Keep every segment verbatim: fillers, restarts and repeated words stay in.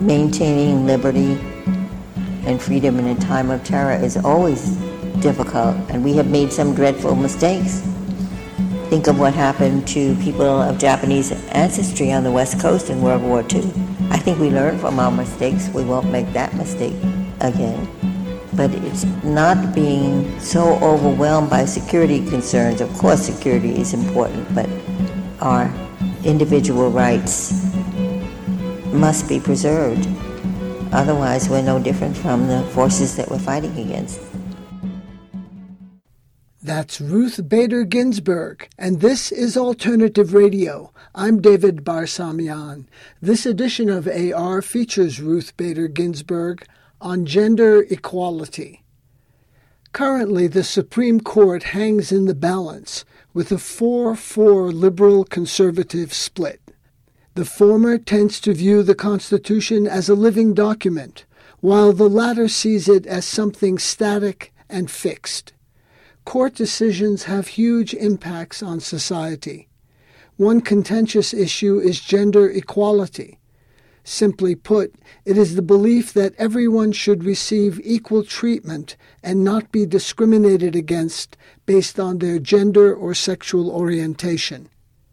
maintaining liberty and freedom in a time of terror is always difficult, and we have made some dreadful mistakes. Think of what happened to people of Japanese ancestry on the West Coast in World War Two. I think we learned from our mistakes. We won't make that mistake again. But it's not being so overwhelmed by security concerns. Of course, security is important, but our individual rights must be preserved. Otherwise, we're no different from the forces that we're fighting against. That's Ruth Bader Ginsburg, and this is Alternative Radio. I'm David Barsamian. This edition of A R features Ruth Bader Ginsburg on gender equality. Currently, the Supreme Court hangs in the balance with a four four liberal-conservative split. The former tends to view the Constitution as a living document, while the latter sees it as something static and fixed. Court decisions have huge impacts on society. One contentious issue is gender equality. Simply put, it is the belief that everyone should receive equal treatment and not be discriminated against based on their gender or sexual orientation.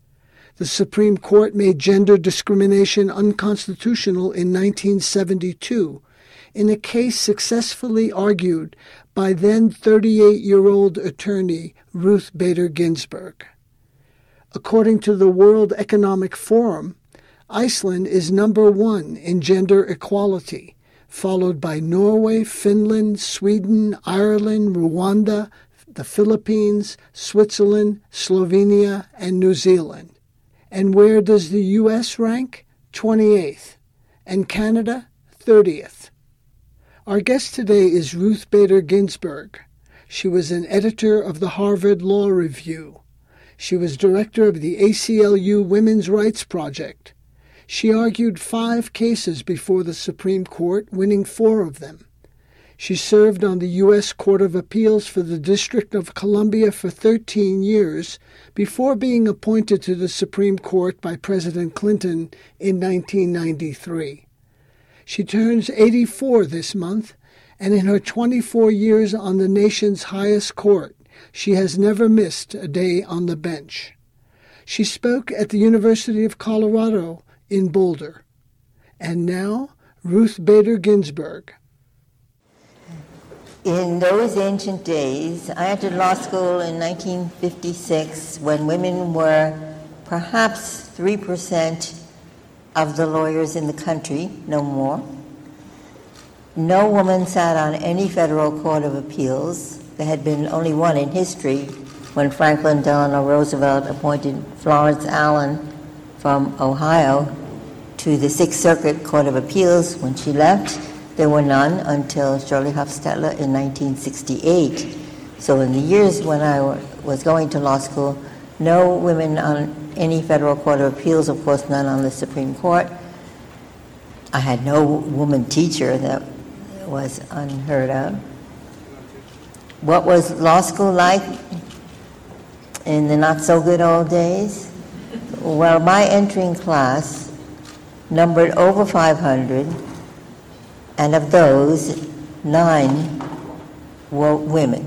The Supreme Court made gender discrimination unconstitutional in nineteen seventy-two, in a case successfully argued by then thirty-eight-year-old attorney Ruth Bader Ginsburg. According to the World Economic Forum, Iceland is number one in gender equality, followed by Norway, Finland, Sweden, Ireland, Rwanda, the Philippines, Switzerland, Slovenia, and New Zealand. And where does the U S rank? twenty-eighth. And Canada? thirtieth. Our guest today is Ruth Bader Ginsburg. She was an editor of the Harvard Law Review. She was director of the A C L U Women's Rights Project. She argued five cases before the Supreme Court, winning four of them. She served on the U S Court of Appeals for the District of Columbia for thirteen years before being appointed to the Supreme Court by President Clinton in nineteen ninety-three. She turns eighty-four this month, and in her twenty-four years on the nation's highest court, she has never missed a day on the bench. She spoke at the University of Colorado in Boulder. And now, Ruth Bader Ginsburg. In those ancient days, I entered law school in nineteen fifty-six when women were perhaps three percent of the lawyers in the country, no more. No woman sat on any federal court of appeals. There had been only one in history when Franklin Delano Roosevelt appointed Florence Allen from Ohio to the Sixth Circuit Court of Appeals. When she left, there were none until Shirley Hufstetler in nineteen sixty-eight. So in the years when I was going to law school, no women on any federal court of appeals, of course none on the Supreme Court. I had no woman teacher. That was unheard of. What was law school like in the not-so-good old days? Well, my entering class numbered over five hundred, and of those, nine were women.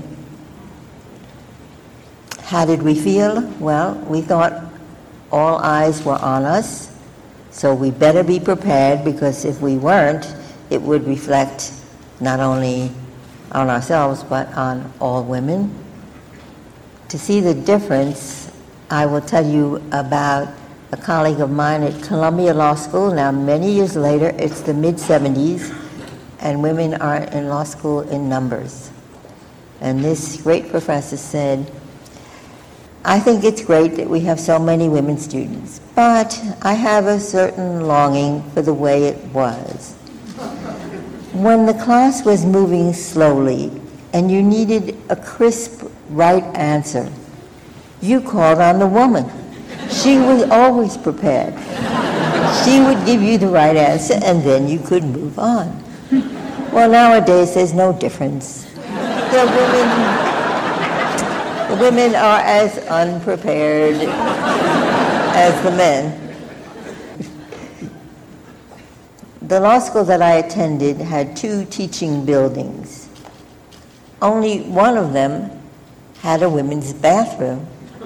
How did we feel? Well, we thought all eyes were on us, so we better be prepared, because if we weren't, it would reflect not only on ourselves, but on all women. To see the difference, I will tell you about a colleague of mine at Columbia Law School. Now, many years later, it's the mid-seventies, and women are in law school in numbers. And this great professor said, I think it's great that we have so many women students, but I have a certain longing for the way it was. When the class was moving slowly and you needed a crisp right answer, you called on the woman. She was always prepared. She would give you the right answer, and then you could move on. Well, nowadays there's no difference. The women, the women are as unprepared as the men. the law school that I attended had two teaching buildings. Only one of them had a women's bathroom.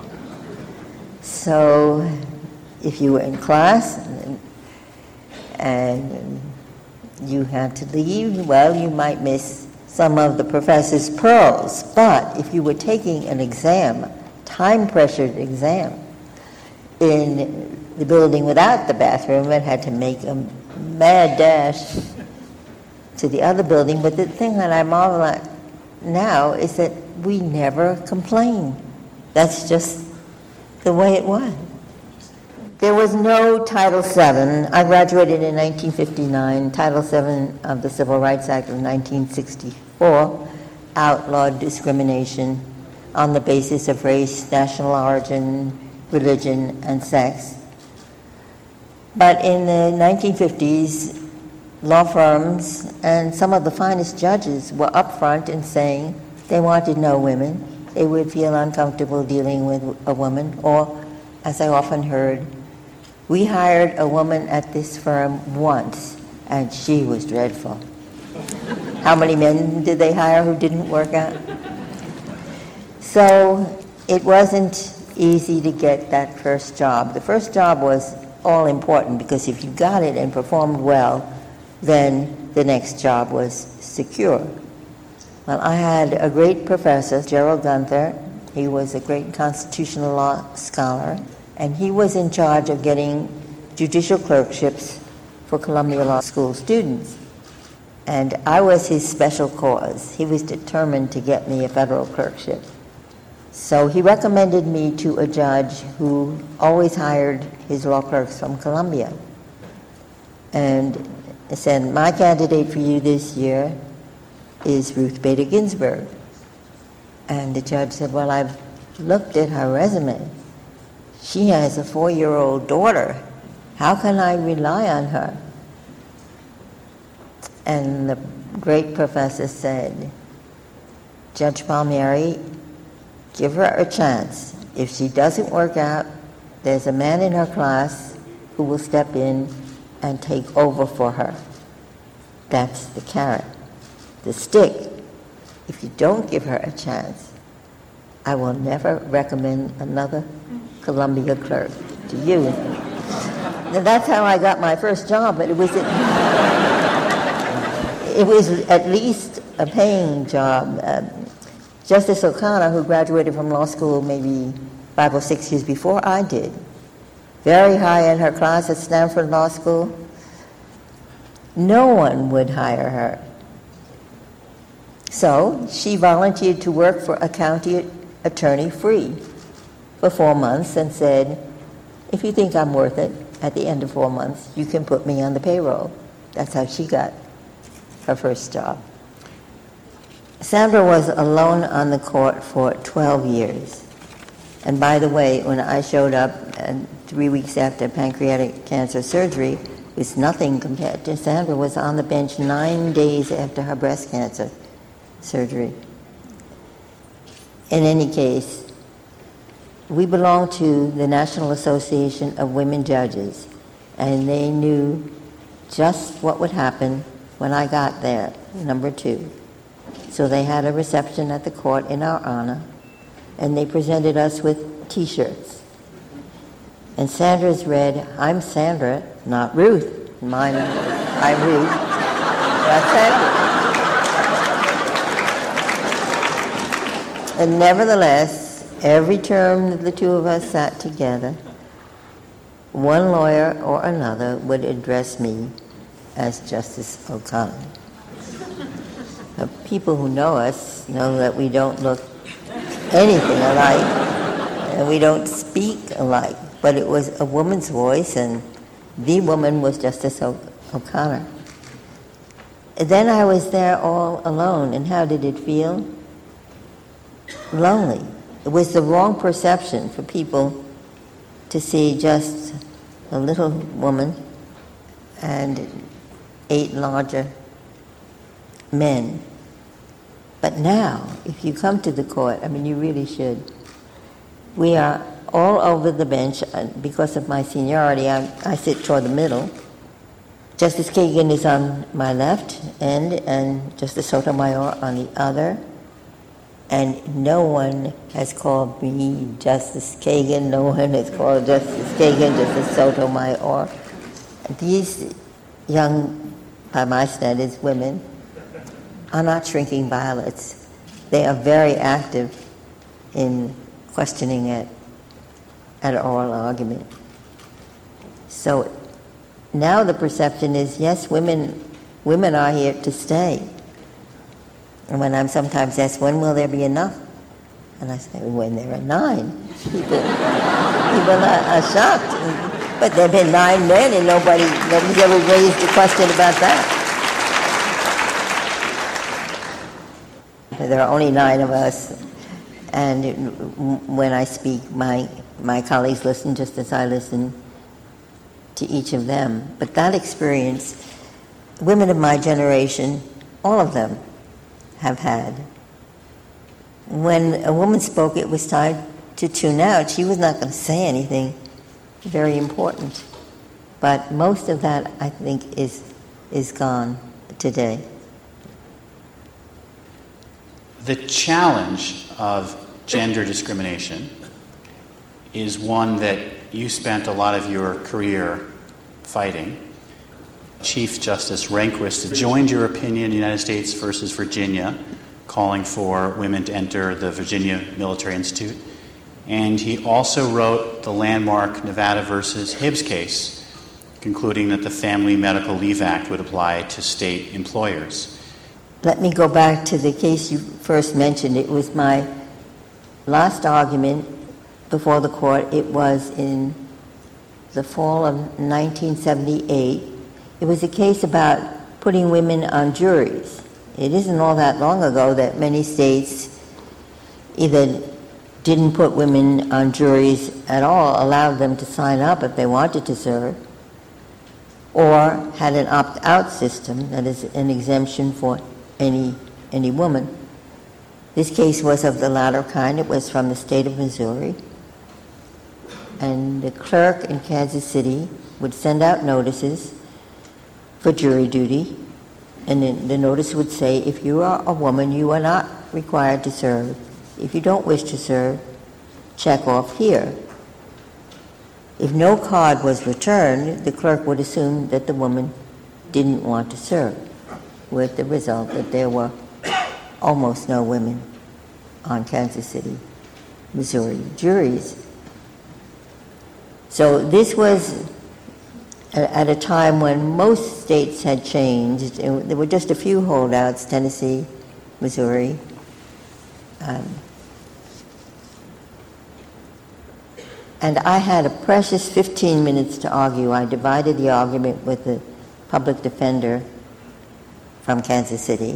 So if you were in class and, and you had to leave, well, you might miss some of the professor's pearls. But if you were taking an exam, time-pressured exam, in the building without the bathroom, and had to make a mad dash to the other building. But the thing that I marvel at now is that we never complain. That's just the way it was. There was no Title seven. I graduated in nineteen fifty-nine. Title seven of the Civil Rights Act of nineteen sixty-four outlawed discrimination on the basis of race, national origin, religion, and sex. But in the nineteen fifties, law firms and some of the finest judges were upfront in saying they wanted no women. They would feel uncomfortable dealing with a woman, or, as I often heard, we hired a woman at this firm once, and she was dreadful. How many men did they hire who didn't work out? So it wasn't easy to get that first job. The first job was all important because if you got it and performed well, then the next job was secure. Well, I had a great professor, Gerald Gunther. He was a great constitutional law scholar, and he was in charge of getting judicial clerkships for Columbia Law School students. And I was his special cause. He was determined to get me a federal clerkship. So he recommended me to a judge who always hired his law clerks from Columbia. And he said, my candidate for you this year is Ruth Bader Ginsburg. And the judge said, well, I've looked at her resume. She has a four-year-old daughter. How can I rely on her? And the great professor said, Judge Palmieri, give her a chance. If she doesn't work out, there's a man in her class who will step in and take over for her. That's the carrot. The stick, if you don't give her a chance, I will never recommend another Columbia clerk to you. Now, that's how I got my first job, but it was at, it was at least a paying job. Uh, Justice O'Connor, who graduated from law school maybe five or six years before I did, very high in her class at Stanford Law School, no one would hire her. So she volunteered to work for a county attorney free for four months and said, if you think I'm worth it, at the end of four months, you can put me on the payroll. That's how she got her first job. Sandra was alone on the court for twelve years. And by the way, when I showed up and three weeks after pancreatic cancer surgery, it was nothing compared to Sandra was on the bench nine days after her breast cancer surgery. In any case, we belong to the National Association of Women Judges, and they knew just what would happen when I got there, number two. So they had a reception at the court in our honor, and they presented us with T-shirts. And Sandra's read, I'm Sandra, not Ruth. Mine, I'm Ruth, not Sandra. And nevertheless, every term that the two of us sat together, one lawyer or another would address me as Justice O'Connor. Uh, people who know us know that we don't look anything alike, and we don't speak alike, but it was a woman's voice, and the woman was Justice o- O'Connor. And then I was there all alone, and how did it feel? Lonely. It was the wrong perception for people to see just a little woman and eight larger men. But now, if you come to the court, I mean, you really should. We are all over the bench. Because of my seniority, I, I sit toward the middle. Justice Kagan is on my left end and Justice Sotomayor on the other. And no one has called me Justice Kagan. No one has called Justice Kagan Justice Sotomayor. These young, by my standards, women are not shrinking violets. They are very active in questioning it at oral argument. So now the perception is, yes, women women are here to stay. And when I'm sometimes asked, when will there be enough? And I say, when there are nine. People, people are, are shocked. But there have been nine men and nobody, nobody's ever raised a question about that. There are only nine of us. And when I speak, my, my colleagues listen just as I listen to each of them. But that experience, women of my generation, all of them, have had. When a woman spoke, it was time to tune out. She was not going to say anything very important. But most of that, I think, is is gone today. The challenge of gender discrimination is one that you spent a lot of your career fighting. Chief Justice Rehnquist joined your opinion, United States versus Virginia, calling for women to enter the Virginia Military Institute. And he also wrote the landmark Nevada versus Hibbs case, concluding that the Family Medical Leave Act would apply to state employers. Let me go back to the case you first mentioned. It was my last argument before the court. It was in the fall of nineteen seventy-eight. It was a case about putting women on juries. It isn't all that long ago that many states either didn't put women on juries at all, allowed them to sign up if they wanted to serve, or had an opt-out system, that is, an exemption for any any woman. This case was of the latter kind. It was from the state of Missouri. And the clerk in Kansas City would send out notices for jury duty, and then the notice would say, if you are a woman, you are not required to serve. If you don't wish to serve, check off here. If no card was returned, the clerk would assume that the woman didn't want to serve, with the result that there were almost no women on Kansas City, Missouri juries. So this was at a time when most states had changed. There were just a few holdouts, Tennessee, Missouri. Um, and I had a precious fifteen minutes to argue. I divided the argument with the public defender from Kansas City.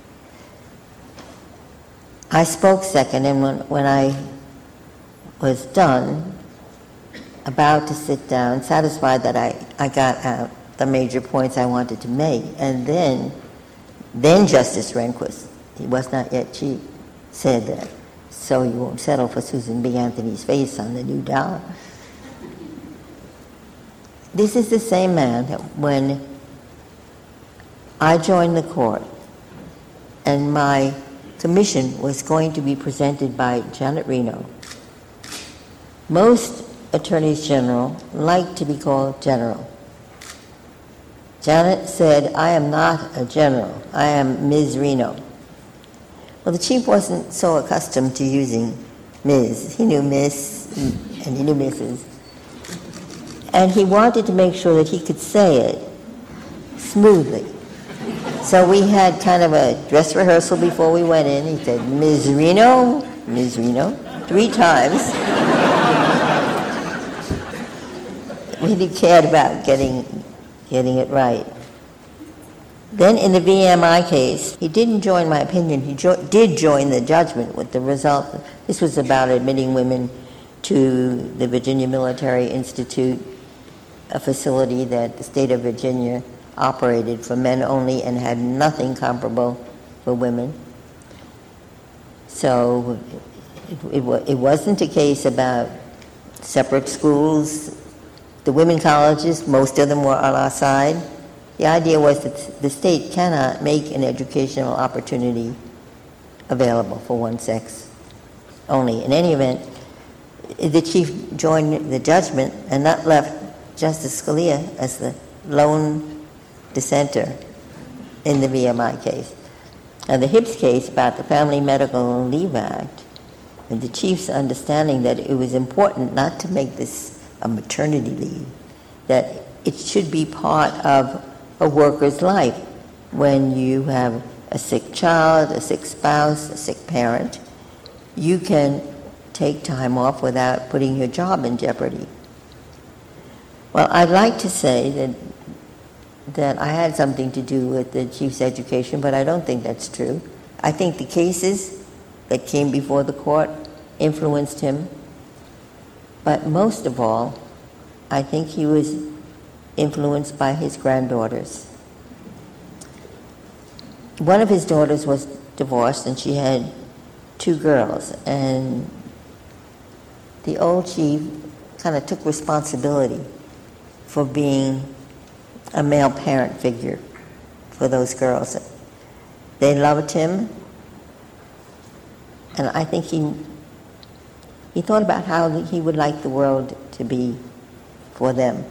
I spoke second, and when, when I was done, about to sit down, satisfied that I, I got out the major points I wanted to make. And then, then Justice Rehnquist, he was not yet chief, said that, so you won't settle for Susan B. Anthony's face on the new dollar. This is the same man that when I joined the court and my commission was going to be presented by Janet Reno. Most attorneys general like to be called general. Janet said, I am not a general. I am Miz Reno. Well, the chief wasn't so accustomed to using Miz. He knew Miss and he knew Missus And he wanted to make sure that he could say it smoothly. So we had kind of a dress rehearsal before we went in. He said, Miz Reno, Miz Reno, three times. Really cared about getting getting it right. Then in the V M I case, he didn't join my opinion. He jo- did join the judgment with the result. This was about admitting women to the Virginia Military Institute, a facility that the state of Virginia operated for men only and had nothing comparable for women. So it, it, it wasn't a case about separate schools. The women colleges, most of them were on our side. The idea was that the state cannot make an educational opportunity available for one sex only. In any event, the chief joined the judgment, and that left Justice Scalia as the lone dissenter in the V M I case. Now, the Hibbs case about the Family Medical Leave Act, and the chief's understanding that it was important not to make this a maternity leave, that it should be part of a worker's life. When you have a sick child, a sick spouse, a sick parent, you can take time off without putting your job in jeopardy. Well, I'd like to say that that I had something to do with the chief's education, but I don't think that's true. I think the cases that came before the court influenced him, but most of all, I think he was influenced by his granddaughters. One of his daughters was divorced, and she had two girls, and the old chief kind of took responsibility for being a male parent figure for those girls. They loved him, and I think he he thought about how he would like the world to be for them.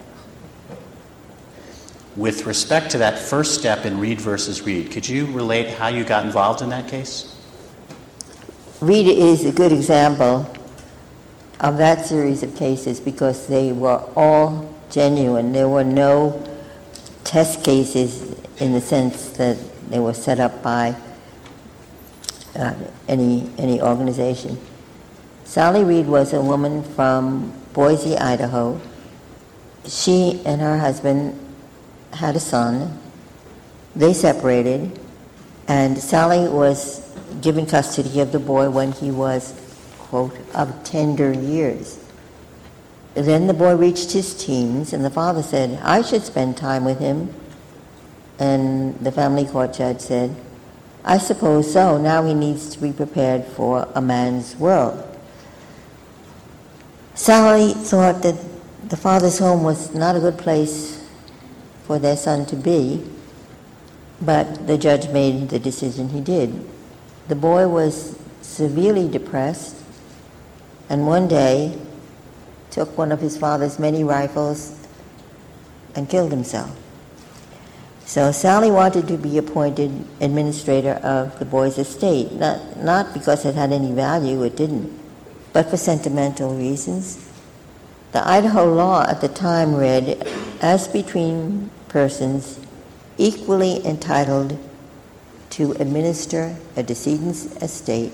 With respect to that first step in Reed versus Reed, could you relate how you got involved in that case? Reed is a good example of that series of cases because they were all genuine. There were no test cases in the sense that they were set up by uh, any any organization. Sally Reed was a woman from Boise, Idaho. She and her husband had a son. They separated, and Sally was given custody of the boy when he was, quote, of tender years. Then the boy reached his teens, and the father said, I should spend time with him. And the family court judge said, I suppose so. Now he needs to be prepared for a man's world. Sally thought that the father's home was not a good place for their son to be, but the judge made the decision he did. The boy was severely depressed, and one day took one of his father's many rifles and killed himself. So Sally wanted to be appointed administrator of the boy's estate, not, not because it had any value, it didn't, but for sentimental reasons. The Idaho law at the time read, as between persons equally entitled to administer a decedent's estate,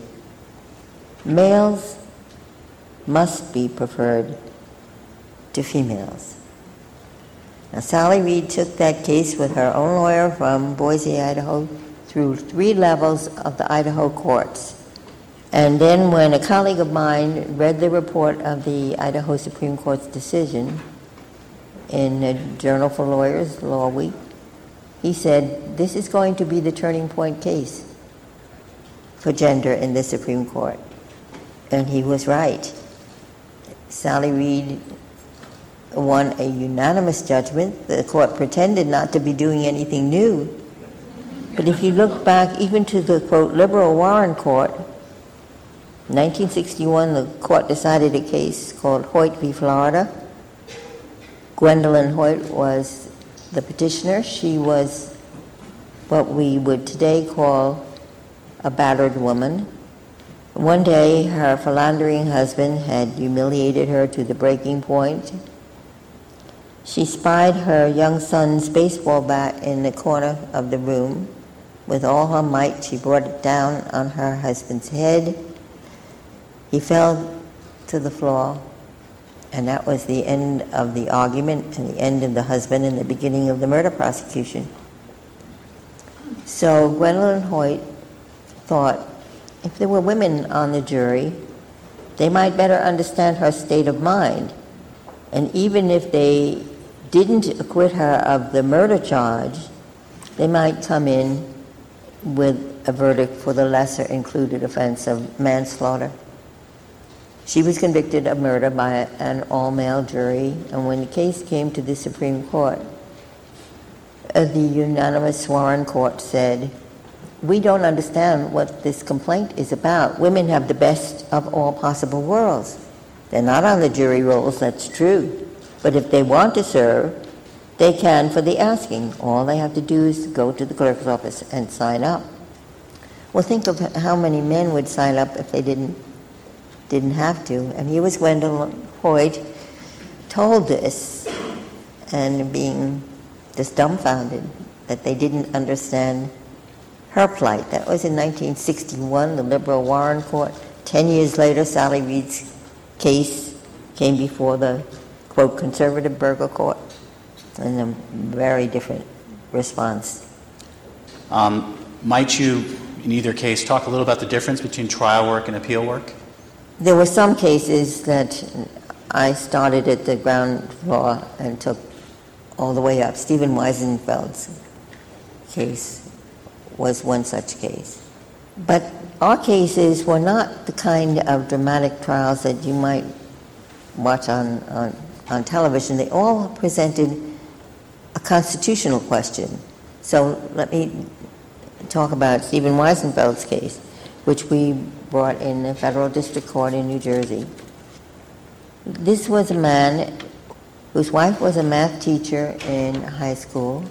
males must be preferred to females. Now, Sally Reed took that case with her own lawyer from Boise, Idaho, through three levels of the Idaho courts. And then when a colleague of mine read the report of the Idaho Supreme Court's decision in a Journal for Lawyers, Law Week, he said, this is going to be the turning point case for gender in the Supreme Court. And he was right. Sally Reed won a unanimous judgment. The court pretended not to be doing anything new. But if you look back even to the, quote, liberal Warren Court, in nineteen sixty-one, the court decided a case called Hoyt v. Florida. Gwendolyn Hoyt was the petitioner. She was what we would today call a battered woman. One day, her philandering husband had humiliated her to the breaking point. She spied her young son's baseball bat in the corner of the room. With all her might, she brought it down on her husband's head. He fell to the floor, and that was the end of the argument and the end of the husband and the beginning of the murder prosecution. So Gwendolyn Hoyt thought, if there were women on the jury, they might better understand her state of mind. And even if they didn't acquit her of the murder charge, they might come in with a verdict for the lesser included offense of manslaughter. She was convicted of murder by an all-male jury, and when the case came to the Supreme Court, uh, the unanimous Warren Court said, we don't understand what this complaint is about. Women have the best of all possible worlds. They're not on the jury rolls, that's true. But if they want to serve, they can for the asking. All they have to do is go to the clerk's office and sign up. Well, think of how many men would sign up if they didn't didn't have to. And here was Gwendolyn Hoyt told this and being just dumbfounded that they didn't understand her plight. That was in nineteen sixty-one, the liberal Warren Court. Ten years later, Sally Reed's case came before the, quote, conservative Berger Court, and a very different response. Um, might you, in either case, talk a little about the difference between trial work and appeal work? There were some cases that I started at the ground floor and took all the way up. Stephen Weisenfeld's case was one such case. But our cases were not the kind of dramatic trials that you might watch on, on, on television. They all presented a constitutional question. So let me talk about Stephen Weisenfeld's case, which we brought in the federal district court in New Jersey. This was a man whose wife was a math teacher in high school.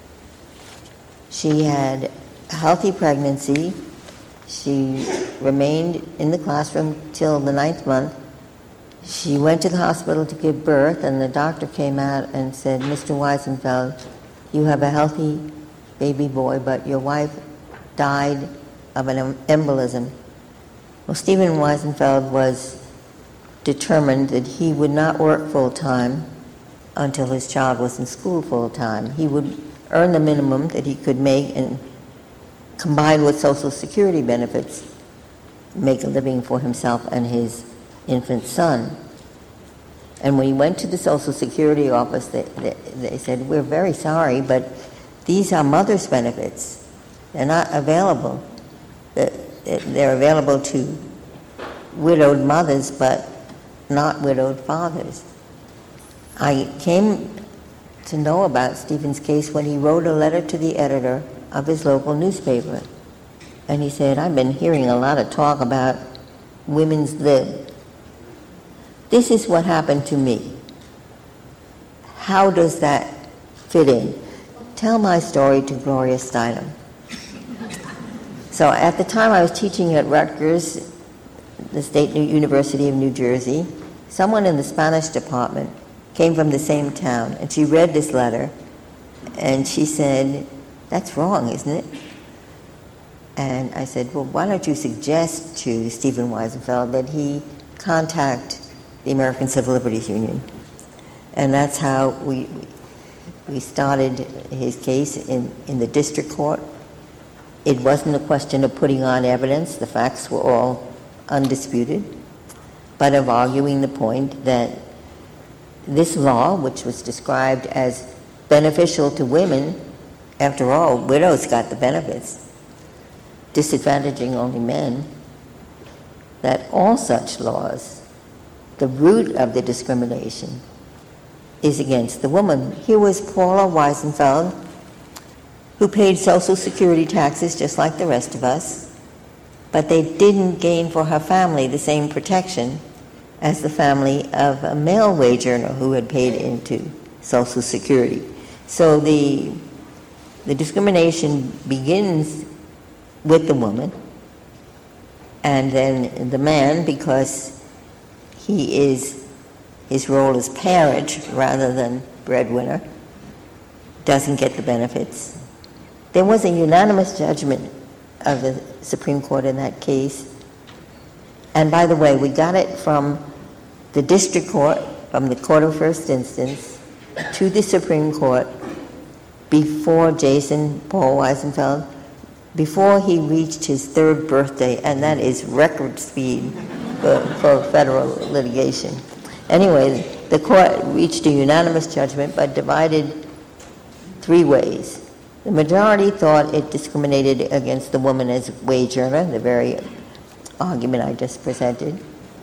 She had a healthy pregnancy. She remained in the classroom till the ninth month. She went to the hospital to give birth, and the doctor came out and said, Mister Weisenfeld, you have a healthy baby boy, but your wife died of an embolism. Well, Stephen Weisenfeld was determined that he would not work full-time until his child was in school full-time. He would earn the minimum that he could make and combined with Social Security benefits, make a living for himself and his infant son. And when he went to the Social Security office, they, they, they said, we're very sorry, but these are mother's benefits. They're not available. They're available to widowed mothers, but not widowed fathers. I came to know about Stephen's case when he wrote a letter to the editor of his local newspaper. And he said, I've been hearing a lot of talk about women's lib. This is what happened to me. How does that fit in? Tell my story to Gloria Steinem. So at the time I was teaching at Rutgers, the State University of New Jersey, someone in the Spanish department came from the same town, and she read this letter, and she said, that's wrong, isn't it? And I said, well, why don't you suggest to Stephen Weisenfeld that he contact the American Civil Liberties Union? And that's how we we started his case in, in the district court. It wasn't a question of putting on evidence, the facts were all undisputed, but of arguing the point that this law, which was described as beneficial to women, after all, widows got the benefits, disadvantaging only men, that all such laws, the root of the discrimination is against the woman. Here was Paula Weisenfeld, who paid Social Security taxes just like the rest of us, but they didn't gain for her family the same protection as the family of a male wage earner who had paid into Social Security. So the the discrimination begins with the woman, and then the man, because he is, his role as parent rather than breadwinner, doesn't get the benefits. There was a unanimous judgment of the Supreme Court in that case. And by the way, we got it from the district court, from the court of first instance, to the Supreme Court before Jason Paul Weisenfeld, before he reached his third birthday, and that is record speed for, for federal litigation. Anyway, the court reached a unanimous judgment, but divided three ways. The majority thought it discriminated against the woman as wage earner, the very argument I just presented.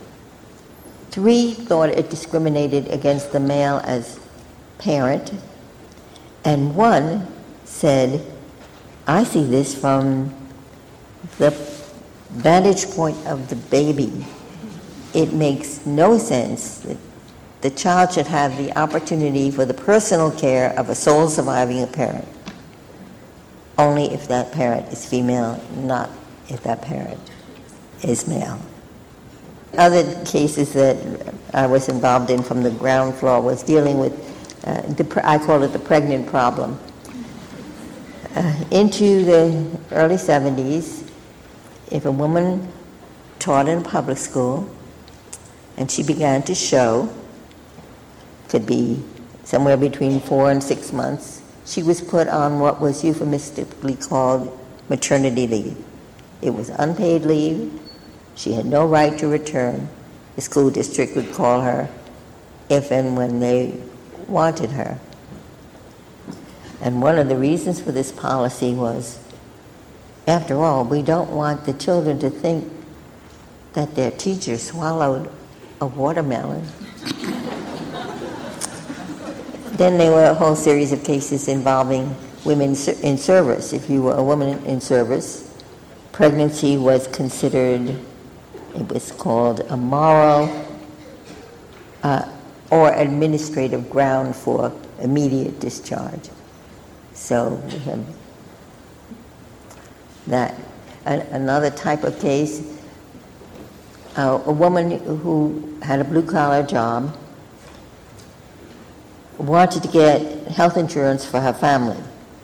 Three thought it discriminated against the male as parent, and one said, I see this from the vantage point of the baby. It makes no sense that the child should have the opportunity for the personal care of a sole surviving parent, only if that parent is female, not if that parent is male. Other cases that I was involved in from the ground floor was dealing with, uh, the, I call it the pregnant problem. Uh, into the early seventies, if a woman taught in a public school and she began to show, could be somewhere between four and six months, she was put on what was euphemistically called maternity leave. It was unpaid leave. She had no right to return. The school district would call her if and when they wanted her. And one of the reasons for this policy was, after all, we don't want the children to think that their teacher swallowed a watermelon. Then there were a whole series of cases involving women in service. If you were a woman in service, pregnancy was considered, it was called a moral uh, or administrative ground for immediate discharge. So we have that. An- another type of case, uh, a woman who had a blue-collar job wanted to get health insurance for her family.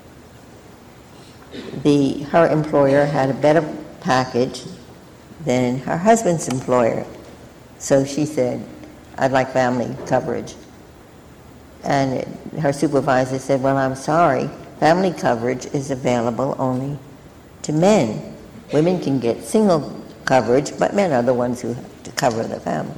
The, her employer had a better package than her husband's employer. So she said, I'd like family coverage. And it, her supervisor said, well, I'm sorry, family coverage is available only to men. Women can get single coverage, but men are the ones who have to cover the family.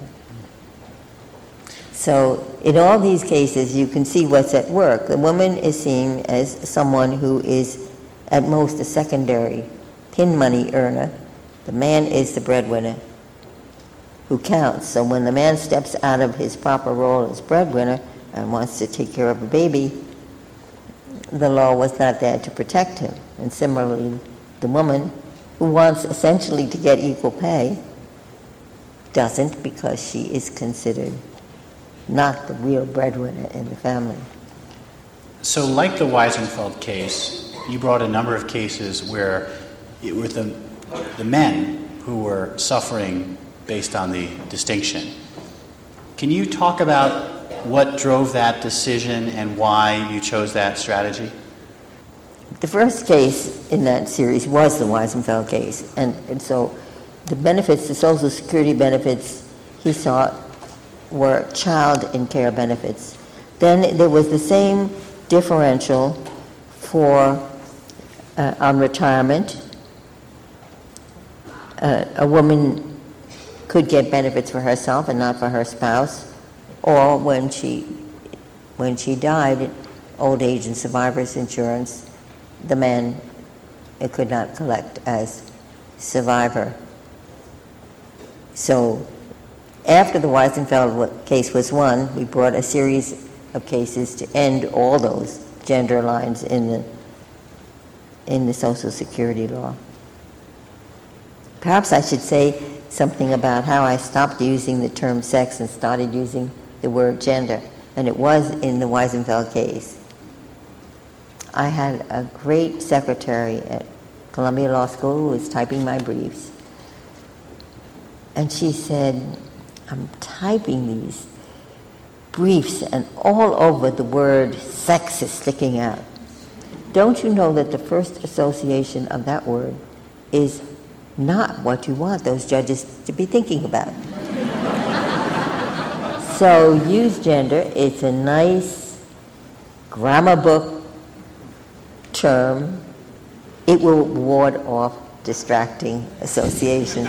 So in all these cases, you can see what's at work. The woman is seen as someone who is at most a secondary pin money earner. The man is the breadwinner who counts. So when the man steps out of his proper role as breadwinner and wants to take care of a baby, the law was not there to protect him. And similarly, the woman who wants essentially to get equal pay doesn't, because she is considered not the real breadwinner in the family. So like the Weisenfeld case, you brought a number of cases where it were the, the men who were suffering based on the distinction. Can you talk about what drove that decision and why you chose that strategy? The first case in that series was the Weisenfeld case, and, and so the benefits, the Social Security benefits he sought were child and care benefits. Then there was the same differential for uh, on retirement. Uh, a woman could get benefits for herself and not for her spouse, or when she when she died, old age and survivors insurance, the man it could not collect as survivor. So after the Weisenfeld case was won, we brought a series of cases to end all those gender lines in the in the Social Security law. Perhaps I should say something about how I stopped using the term sex and started using the word gender, and it was in the Weisenfeld case. I had a great secretary at Columbia Law School who was typing my briefs, and she said, I'm typing these briefs and all over the word sex is sticking out. Don't you know that the first association of that word is not what you want those judges to be thinking about? So use gender. It's a nice grammar book term. It will ward off distracting associations.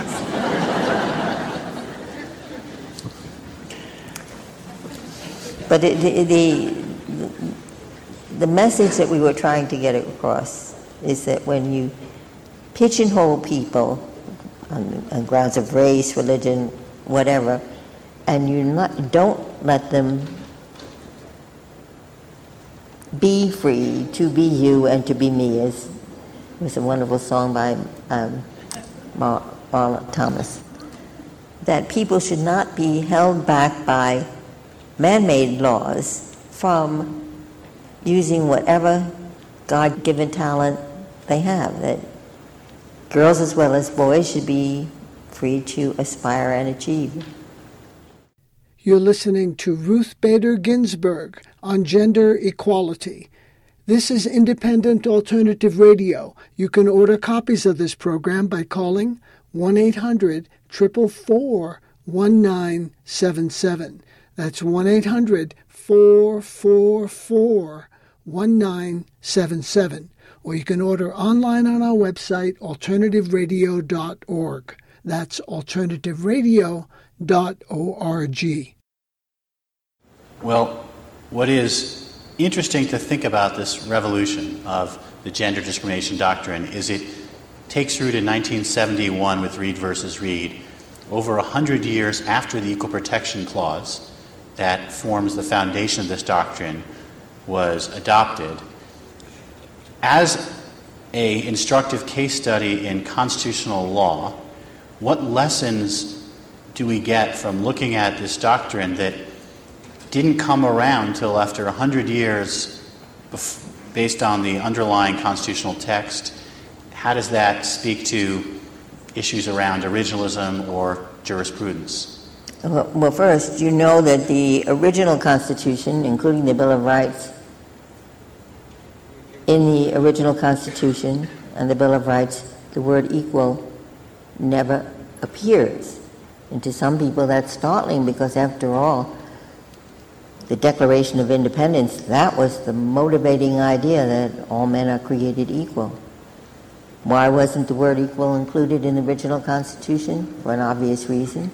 But it, the, the the message that we were trying to get across is that when you pigeonhole people on, on grounds of race, religion, whatever, and you not, don't let them be free, to be you and to be me. As it was a wonderful song by um, Mar- Marla Thomas. That people should not be held back by man-made laws from using whatever God-given talent they have. That girls as well as boys should be free to aspire and achieve. You're listening to Ruth Bader Ginsburg on gender equality. This is Independent Alternative Radio. You can order copies of this program by calling one eight hundred, four four four, one nine seven seven. That's one eight hundred, four four four, one nine seven seven. Or you can order online on our website, alternative radio dot org. That's alternative radio dot org. Well, what is interesting to think about this revolution of the gender discrimination doctrine is it takes root in nineteen seventy-one with Reed versus Reed, over one hundred years after the Equal Protection Clause that forms the foundation of this doctrine was adopted. As an instructive case study in constitutional law, what lessons do we get from looking at this doctrine that didn't come around till after one hundred years bef- based on the underlying constitutional text? How does that speak to issues around originalism or jurisprudence? Well, well, first, you know that the original Constitution, including the Bill of Rights, in the original Constitution and the Bill of Rights, the word equal never appears. And to some people that's startling because, after all, the Declaration of Independence, that was the motivating idea that all men are created equal. Why wasn't the word equal included in the original Constitution? For an obvious reason.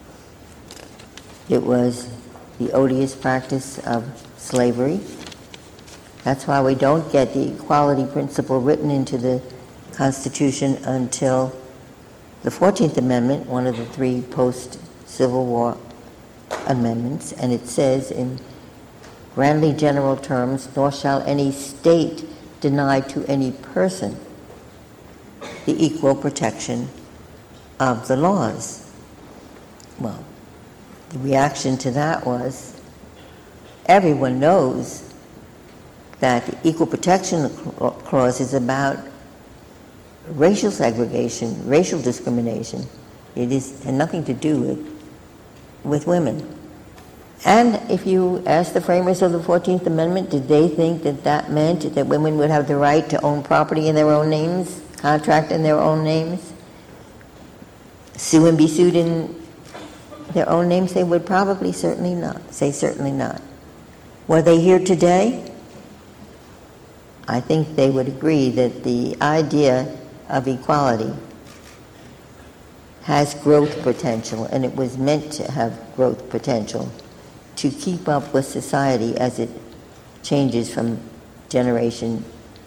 It was the odious practice of slavery. That's why we don't get the equality principle written into the Constitution until the fourteenth Amendment, one of the three post-Civil War amendments, and it says in grandly general terms, nor shall any state deny to any person the equal protection of the laws. Well, the reaction to that was, everyone knows that the Equal Protection Clause is about racial segregation, racial discrimination. It is, had nothing to do with, with women. And if you ask the framers of the fourteenth Amendment, did they think that that meant that women would have the right to own property in their own names, contract in their own names, sue and be sued in their own names? They would probably certainly not, say certainly not. Were they here today? I think they would agree that the idea of equality has growth potential, and it was meant to have growth potential to keep up with society as it changes from generation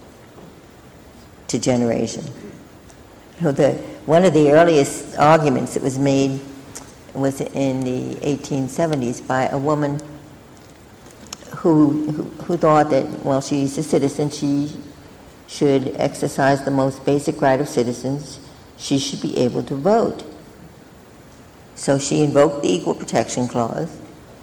to generation. You know, the, one of the earliest arguments that was made was in the eighteen seventies by a woman who, who, who thought that, well, she's a citizen, she should exercise the most basic right of citizens, she should be able to vote. So she invoked the Equal Protection Clause,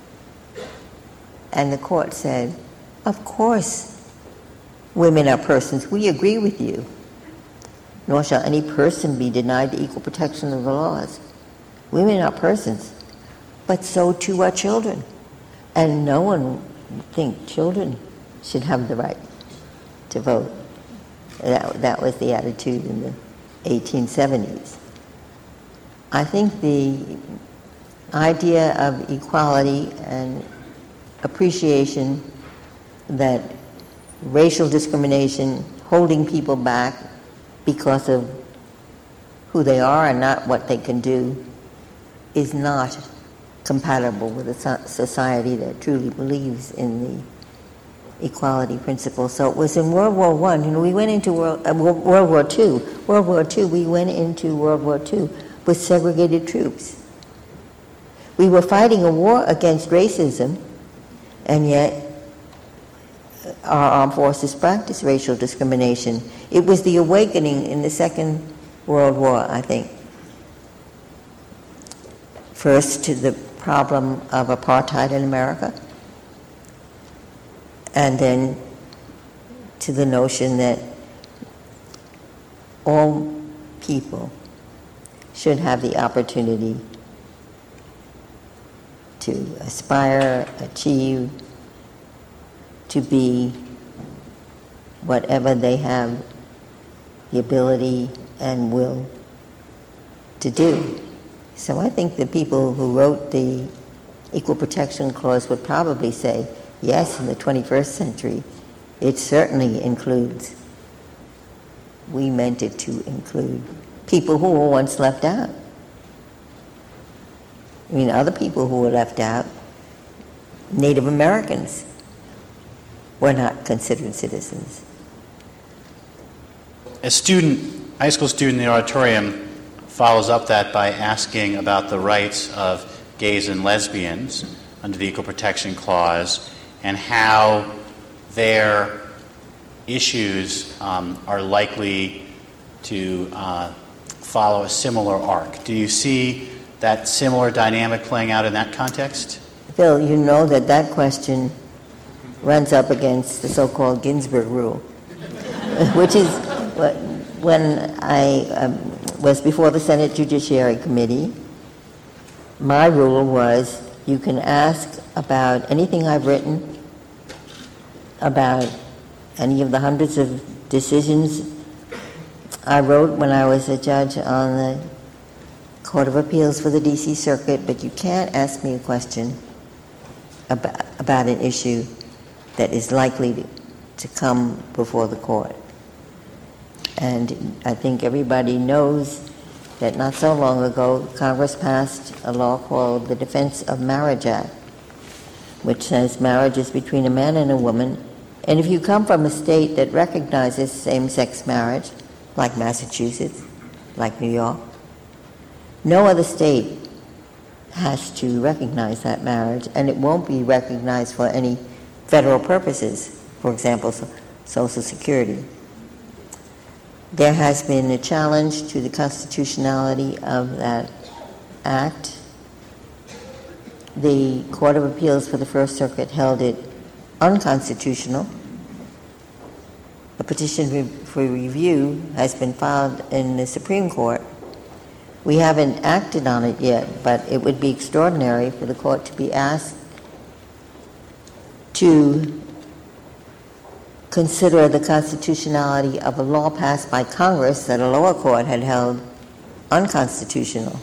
and the court said, of course women are persons, we agree with you, nor shall any person be denied the equal protection of the laws. Women are persons, but so too are children. And no one would think children should have the right to vote. That, that was the attitude in the eighteen seventies. I think the idea of equality and appreciation that racial discrimination, holding people back because of who they are and not what they can do, is not compatible with a society that truly believes in the equality principle. So it was in World War One, and we went into World, uh, World War Two. World War Two, we went into World War Two with segregated troops. We were fighting a war against racism, and yet our armed forces practice racial discrimination. It was the awakening in the Second World War, I think. First to the problem of apartheid in America, and then to the notion that all people should have the opportunity to aspire, achieve, to be whatever they have the ability and will to do. So I think the people who wrote the Equal Protection Clause would probably say, yes, in the twenty-first century, it certainly includes. We meant it to include people who were once left out. I mean, other people who were left out, Native Americans, were not considered citizens. A student, high school student in the auditorium follows up that by asking about the rights of gays and lesbians under the Equal Protection Clause and how their issues um, are likely to uh, follow a similar arc. Do you see that similar dynamic playing out in that context? Phil, you know that that question runs up against the so-called Ginsburg rule, which is when I um, was before the Senate Judiciary Committee, my rule was you can ask about anything I've written, about any of the hundreds of decisions I wrote when I was a judge on the Court of Appeals for the D C Circuit, but you can't ask me a question about, about an issue that is likely to, to come before the court. And I think everybody knows that not so long ago, Congress passed a law called the Defense of Marriage Act, which says marriage is between a man and a woman. And if you come from a state that recognizes same-sex marriage, like Massachusetts, like New York, no other state has to recognize that marriage, and it won't be recognized for any federal purposes, for example, so, Social Security. There has been a challenge to the constitutionality of that act. The Court of Appeals for the First Circuit held it unconstitutional. A petition for review has been filed in the Supreme Court. We haven't acted on it yet, but it would be extraordinary for the court to be asked to consider the constitutionality of a law passed by Congress that a lower court had held unconstitutional.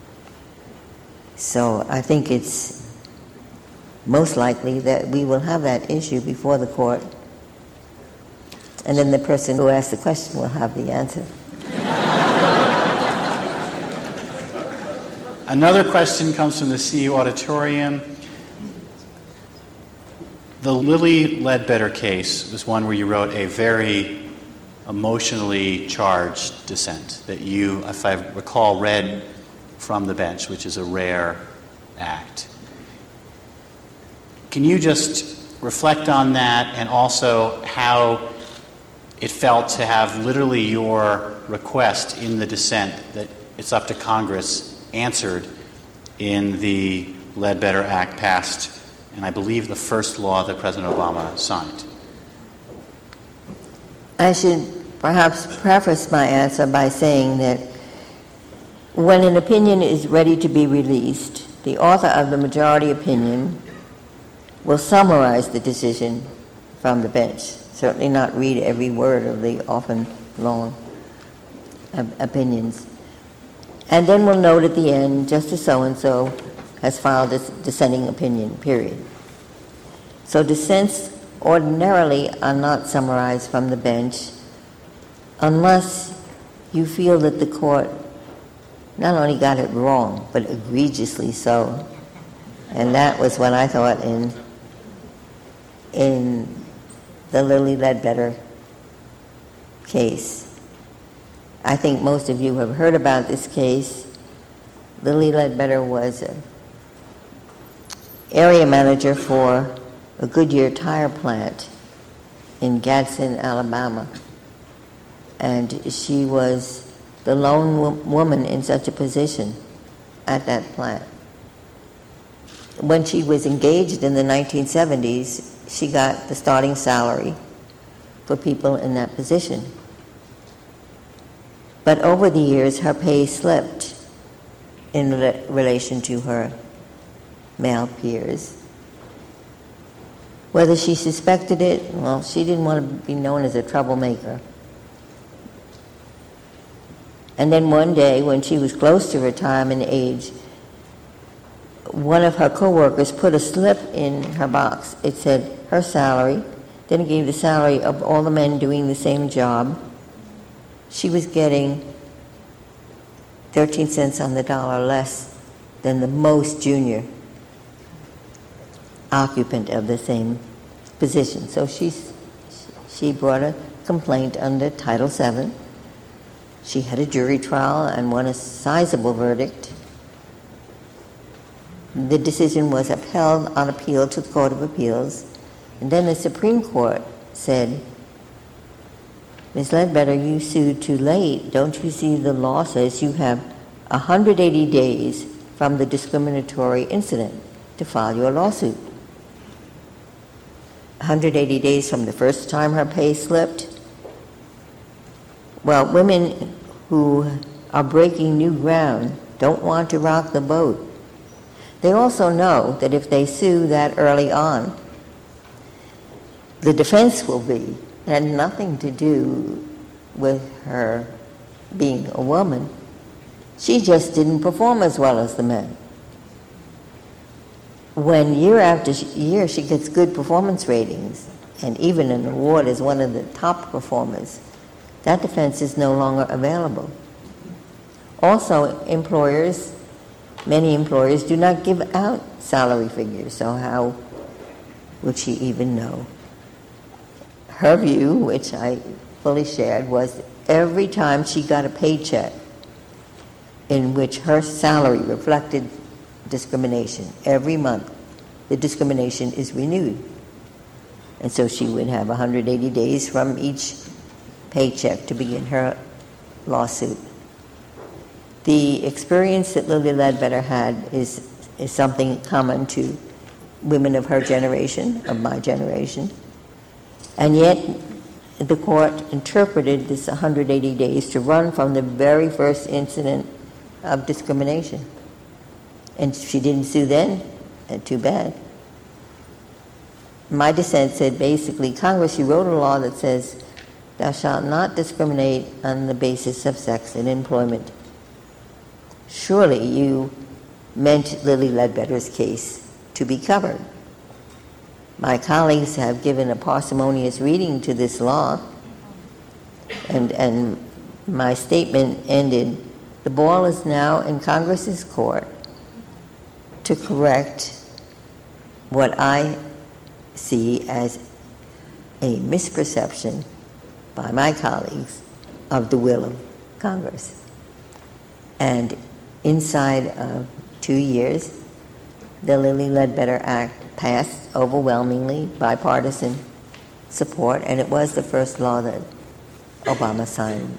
So I think it's most likely that we will have that issue before the court, and then the person who asked the question will have the answer. Another question comes from the C U auditorium. The Lilly Ledbetter case was one where you wrote a very emotionally charged dissent that you, if I recall, read from the bench, which is a rare act. Can you just reflect on that and also how it felt to have literally your request in the dissent that it's up to Congress answered in the Ledbetter Act passed, and I believe the first law that President Obama signed? I should perhaps preface my answer by saying that when an opinion is ready to be released, the author of the majority opinion will summarize the decision from the bench, certainly not read every word of the often long op- opinions. And then we'll note at the end, Justice so-and-so has filed this dissenting opinion, period. So dissents ordinarily are not summarized from the bench unless you feel that the court not only got it wrong, but egregiously so. And that was what I thought in, in the Lilly Ledbetter case. I think most of you have heard about this case. Lilly Ledbetter was an area manager for a Goodyear tire plant in Gadsden, Alabama. And she was the lone wo- woman in such a position at that plant. When she was engaged in the nineteen seventies, she got the starting salary for people in that position. But over the years, her pay slipped in re- relation to her male peers. Whether she suspected it, well, she didn't want to be known as a troublemaker. And then one day, when she was close to retirement age, one of her coworkers put a slip in her box. It said her salary, then it gave the salary of all the men doing the same job. She was getting thirteen cents on the dollar less than the most junior occupant of the same position. So she, she brought a complaint under Title seven. She had a jury trial and won a sizable verdict. The decision was upheld on appeal to the Court of Appeals. And then the Supreme Court said, Miz Ledbetter, you sued too late. Don't you see the law says you have one hundred eighty days from the discriminatory incident to file your lawsuit? one hundred eighty days from the first time her pay slipped? Well, women who are breaking new ground don't want to rock the boat. They also know that if they sue that early on, the defense will be it had nothing to do with her being a woman. She just didn't perform as well as the men. When year after year she gets good performance ratings and even an award as one of the top performers, that defense is no longer available. Also, employers, many employers do not give out salary figures, so how would she even know? Her view, which I fully shared, was every time she got a paycheck in which her salary reflected discrimination, every month the discrimination is renewed. And so she would have one hundred eighty days from each paycheck to begin her lawsuit. The experience that Lilly Ledbetter had is, is something common to women of her generation, of my generation. And yet, the court interpreted this one hundred eighty days to run from the very first incident of discrimination. And she didn't sue then, and too bad. My dissent said basically, Congress, you wrote a law that says, thou shalt not discriminate on the basis of sex in employment. Surely you meant Lilly Ledbetter's case to be covered. My colleagues have given a parsimonious reading to this law, and, and my statement ended, the ball is now in Congress's court to correct what I see as a misperception by my colleagues of the will of Congress. And inside of two years, the Lilly Ledbetter Act passed overwhelmingly bipartisan support, and it was the first law that Obama signed.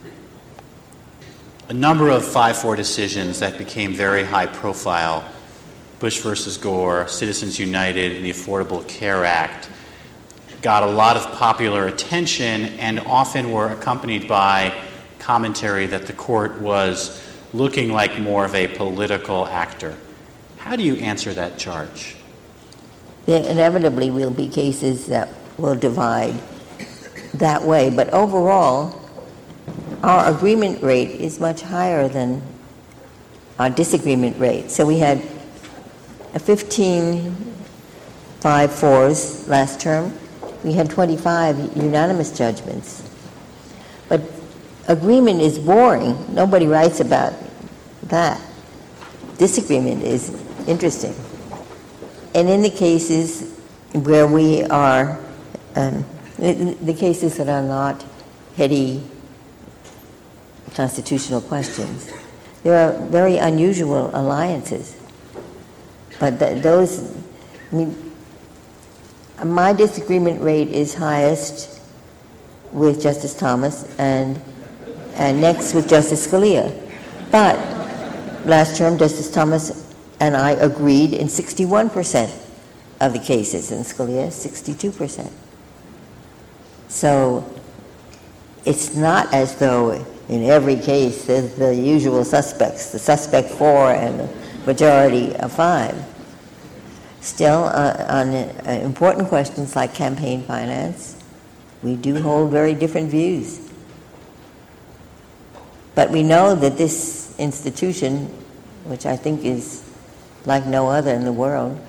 A number of five four decisions that became very high profile, Bush versus Gore, Citizens United, and the Affordable Care Act, got a lot of popular attention and often were accompanied by commentary that the court was looking like more of a political actor. How do you answer that charge? There inevitably will be cases that will divide that way, but overall, our agreement rate is much higher than our disagreement rate. So we had a fifteen five fours last term. We had twenty-five unanimous judgments. But agreement is boring. Nobody writes about that. Disagreement is interesting. And in the cases where we are, um, the cases that are not heady constitutional questions, there are very unusual alliances. But th- those, I mean, my disagreement rate is highest with Justice Thomas and, and next with Justice Scalia. But last term, Justice Thomas and I agreed in sixty-one percent of the cases, and Scalia sixty-two percent. So it's not as though in every case there's the usual suspects, the suspect four and the majority of five. Still, uh, on uh, important questions like campaign finance, we do hold very different views. But we know that this institution, which I think is like no other in the world,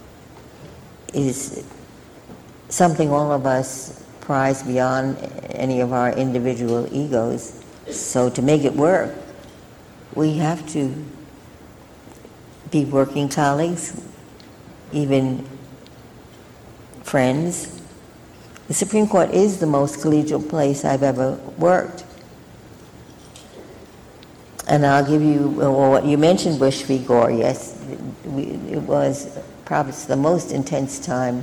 is something all of us prize beyond any of our individual egos. So to make it work, we have to be working colleagues, even friends. The Supreme Court is the most collegial place I've ever worked. And I'll give you, well, what you mentioned, Bush v. Gore, yes, we, it was probably the most intense time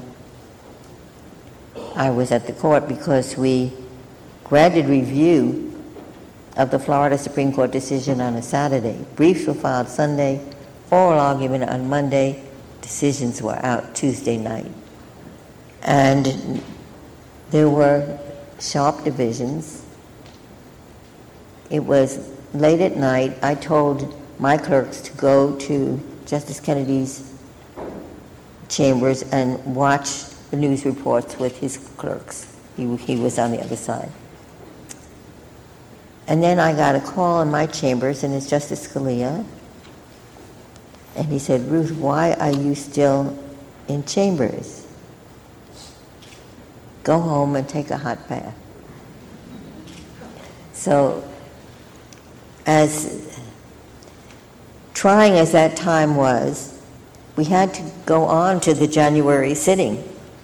I was at the court because we granted review of the Florida Supreme Court decision on a Saturday. Briefs were filed Sunday, oral argument on Monday, decisions were out Tuesday night. And there were sharp divisions. It was late at night. I told my clerks to go to Justice Kennedy's chambers and watch the news reports with his clerks. He, he was on the other side. And then I got a call in my chambers, and it's Justice Scalia. And he said, "Ruth, why are you still in chambers? Go home and take a hot bath." So, as trying as that time was, we had to go on to the January sitting.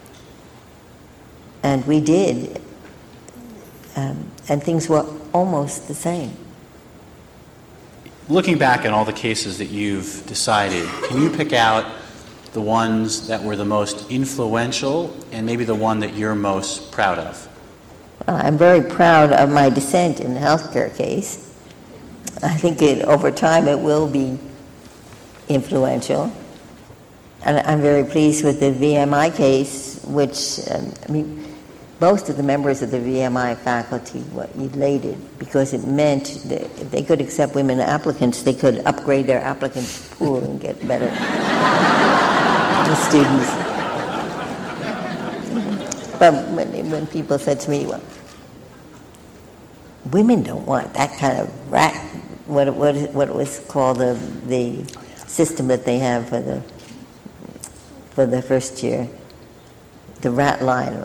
And we did. Um, and things were almost the same. Looking back at all the cases that you've decided, can you pick out the ones that were the most influential and maybe the one that you're most proud of? Well, I'm very proud of my dissent in the healthcare case. I think it, over time it will be influential. And I'm very pleased with the V M I case, which, um, I mean, most of the members of the V M I faculty were elated because it meant that if they could accept women applicants, they could upgrade their applicant pool and get better students. But when, when people said to me, well, women don't want that kind of rat, what, what, what it was called the, the system that they have for the, for the first year, the rat line.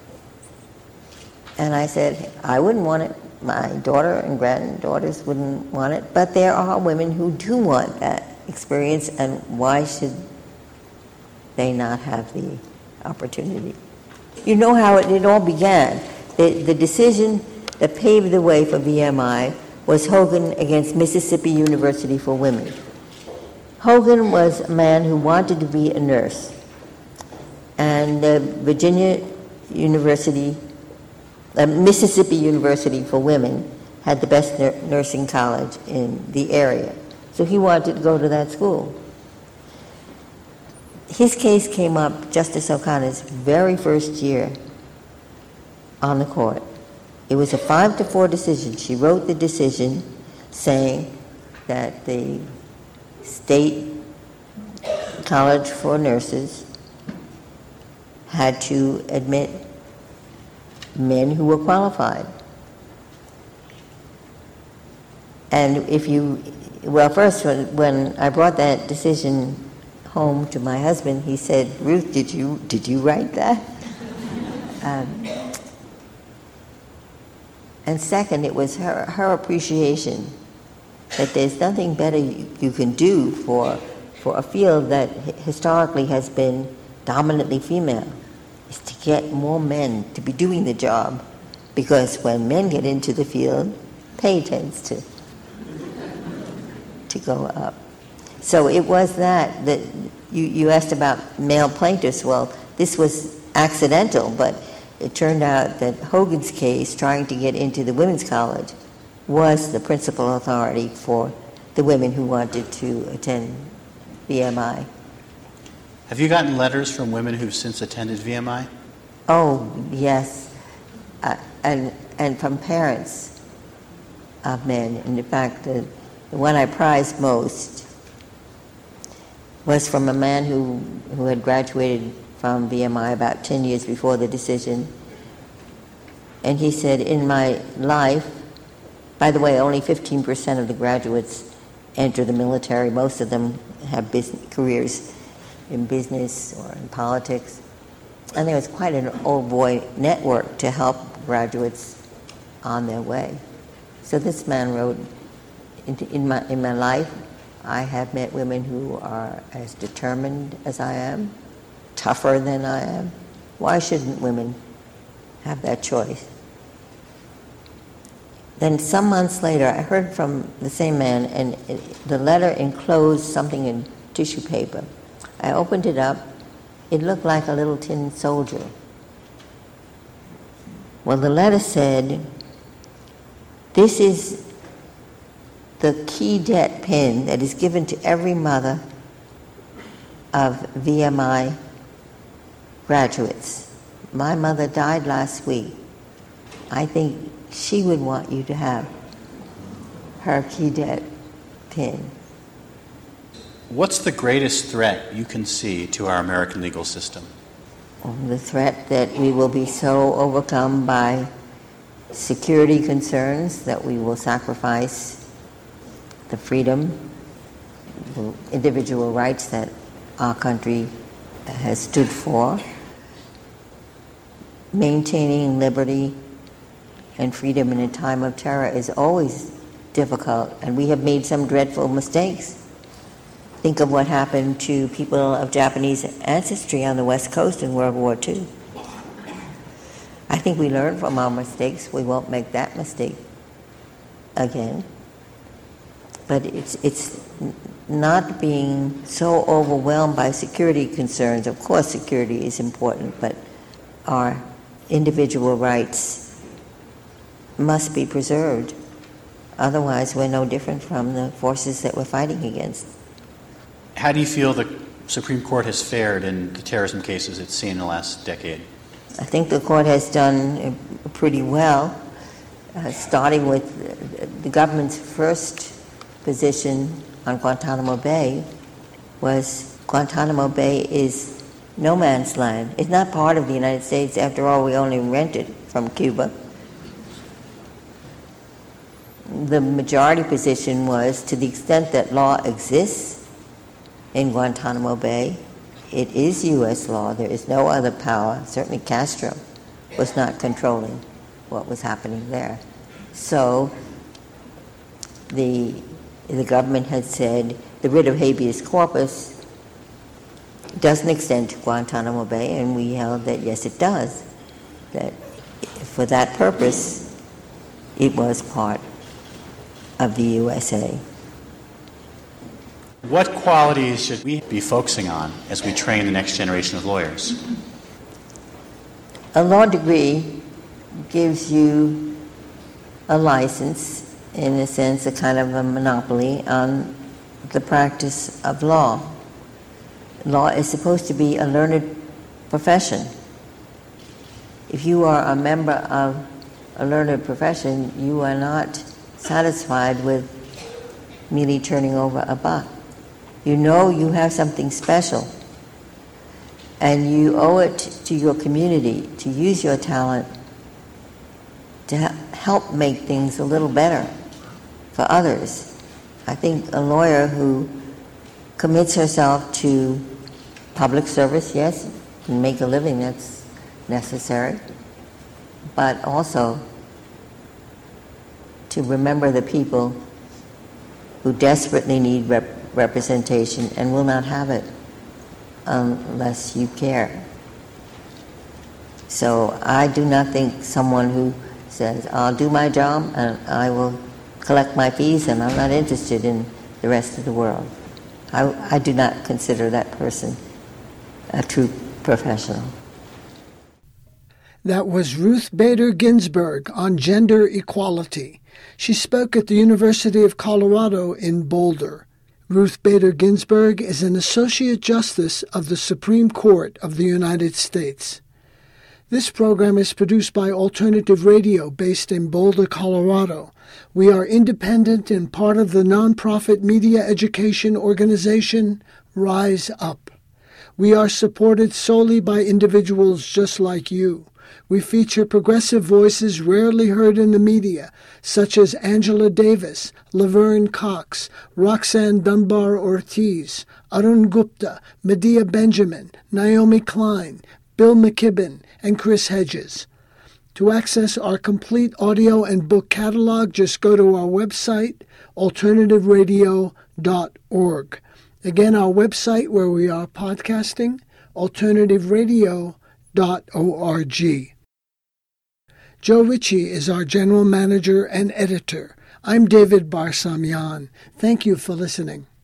And I said, I wouldn't want it. My daughter and granddaughters wouldn't want it. But there are women who do want that experience, and why should they not have the opportunity? You know how it, it all began. The, the decision that paved the way for V M I was Hogan against Mississippi University for Women. Hogan was a man who wanted to be a nurse. And uh, Virginia University Uh, Mississippi University for Women had the best nur- nursing college in the area. So he wanted to go to that school. His case came up Justice O'Connor's very first year on the court. It was a five to four decision. She wrote the decision saying that the state college for nurses had to admit men who were qualified. And if you, well, first, when, when I brought that decision home to my husband, he said, Ruth, did you did you write that? um, and second, it was her, her appreciation that there's nothing better you, you can do for, for a field that historically has been dominantly female, is to get more men to be doing the job, because when men get into the field, pay tends to to go up. So it was that, that you, you asked about male plaintiffs. Well, this was accidental, but it turned out that Hogan's case, trying to get into the women's college, was the principal authority for the women who wanted to attend V M I. Have you gotten letters from women who've since attended V M I? Oh, yes, uh, and and from parents of men. And in fact, the, the one I prized most was from a man who, who had graduated from V M I about ten years before the decision. And he said, in my life, by the way, only fifteen percent of the graduates enter the military. Most of them have business careers in business or in politics. And there was quite an old boy network to help graduates on their way. So this man wrote, in, in, my, in my life, I have met women who are as determined as I am, tougher than I am. Why shouldn't women have that choice? Then some months later, I heard from the same man, and it, the letter enclosed something in tissue paper. I opened it up. It looked like a little tin soldier. Well, the letter said, this is the key debt pin that is given to every mother of V M I graduates. My mother died last week. I think she would want you to have her key debt pin. What's the greatest threat you can see to our American legal system? The threat that we will be so overcome by security concerns that we will sacrifice the freedom, the individual rights that our country has stood for. Maintaining liberty and freedom in a time of terror is always difficult, and we have made some dreadful mistakes. Think of what happened to people of Japanese ancestry on the West Coast in World War Two. I think we learned from our mistakes. We won't make that mistake again. But it's it's not being so overwhelmed by security concerns. Of course, security is important, but our individual rights must be preserved. Otherwise, we're no different from the forces that we're fighting against. How do you feel the Supreme Court has fared in the terrorism cases it's seen in the last decade? I think the court has done pretty well, uh, starting with the government's first position on Guantanamo Bay was Guantanamo Bay is no man's land. It's not part of the United States. After all, we only rent it from Cuba. The majority position was, to the extent that law exists in Guantanamo Bay, it is U S law. There is no other power. Certainly Castro was not controlling what was happening there. So the, the government had said the writ of habeas corpus doesn't extend to Guantanamo Bay, and we held that yes, it does. That for that purpose, it was part of the U S A. What qualities should we be focusing on as we train the next generation of lawyers? A law degree gives you a license, in a sense, a kind of a monopoly on the practice of law. Law is supposed to be a learned profession. If you are a member of a learned profession, you are not satisfied with merely turning over a buck. You know you have something special, and you owe it to your community to use your talent to help make things a little better for others. I think a lawyer who commits herself to public service, yes, can make a living, that's necessary, but also to remember the people who desperately need rep- representation and will not have it unless you care. So I do not think someone who says, I'll do my job and I will collect my fees and I'm not interested in the rest of the world. I, I do not consider that person a true professional. That was Ruth Bader Ginsburg on gender equality. She spoke at the University of Colorado in Boulder. Ruth Bader Ginsburg is an Associate Justice of the Supreme Court of the United States. This program is produced by Alternative Radio based in Boulder, Colorado. We are independent and part of the nonprofit media education organization Rise Up. We are supported solely by individuals just like you. We feature progressive voices rarely heard in the media, such as Angela Davis, Laverne Cox, Roxanne Dunbar-Ortiz, Arun Gupta, Medea Benjamin, Naomi Klein, Bill McKibben, and Chris Hedges. To access our complete audio and book catalog, just go to our website, alternative radio dot org. Again, our website where we are podcasting, alternative radio dot org. Joe Ritchie is our general manager and editor. I'm David Barsamian. Thank you for listening.